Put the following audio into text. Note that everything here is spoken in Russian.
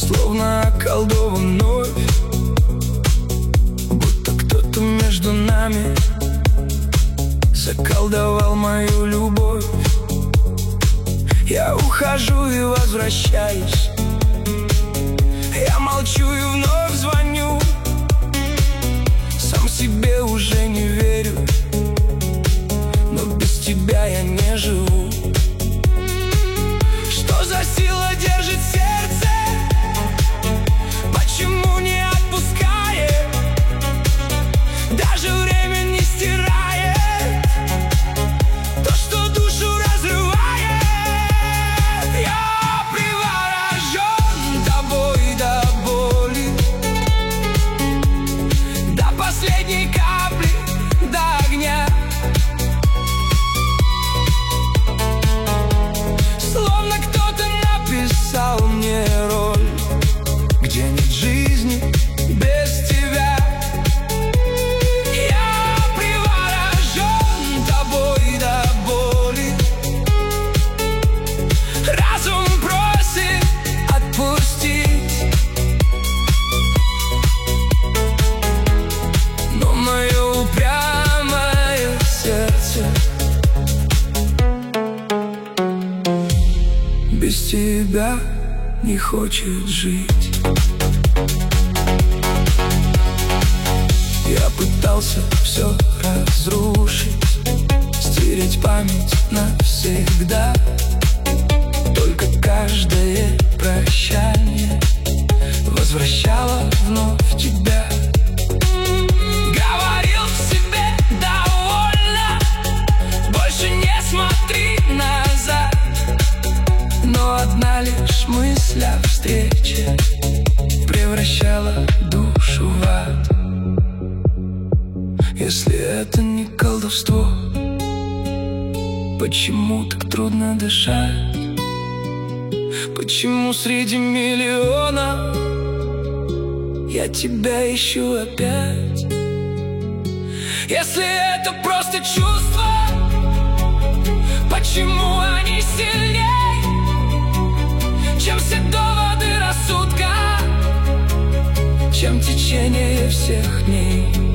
словно околдован вновь, будто кто-то между нами заколдовал мою любовь. Я ухожу и возвращаюсь, я молчу и вновь звоню, сам себе уже не верю, но без тебя я не живу. Что за сила держит сердце? Почему не отпускает? Даже время не стирает то, что душу разрывает. Я приворожен тобой до боли, до последней капли, до огня. Словно кто-то написал мне роль, где нет жизни без тебя. Я приворожен тобой до боли, разум просит отпустить, но мое упрямое сердце без тебя не хочет жить. Я пытался все разрушить, стереть память навсегда, только каждое прощание возвращало вновь тебя. Говорил себе довольно, больше не смотри назад, но одна лишь мысль о встрече превращала душу в ад. Если это не колдовство, почему так трудно дышать? Почему среди миллиона я тебя ищу опять? Если это просто чувства, почему они сильней, чем все доводы рассудка, чем течение всех дней?